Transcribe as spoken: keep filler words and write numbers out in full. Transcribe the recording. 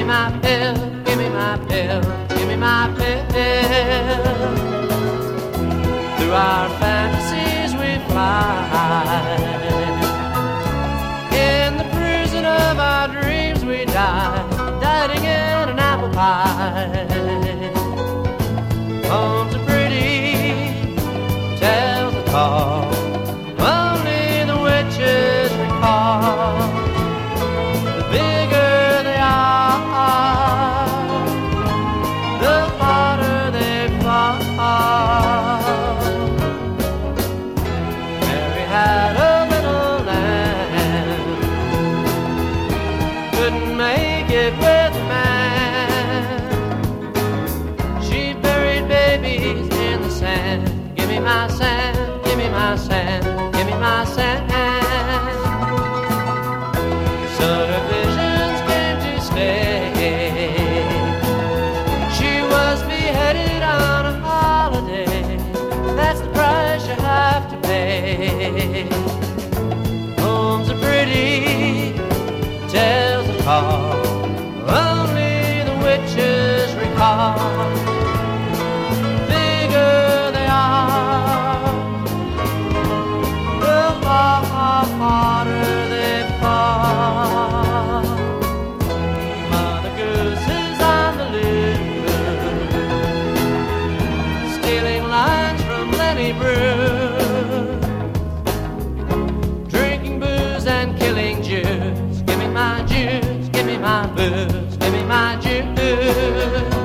my pill, give me my pill, give me my pill. Through our fantasies we fly, in the prison of our dreams we die, dining in an apple pie. Homes are pretty, tells the call, only the witches recall. The bigger they are, the harder they fall. Mary had a little lamb, couldn't make it with a man. She buried babies in the sand. Give me my sand, give me my sand, give me my sand. So her visions came to stay. She was beheaded on a holiday. That's the price you have to pay. Homes are pretty, tells the call, only the witches recall. Bigger they are, the harder they fall. Mother Goose is on the loose, stealing lines from Lenny Bruce, drinking booze and killing Jews. Give me my Jews, give me my booze, give me my Jews.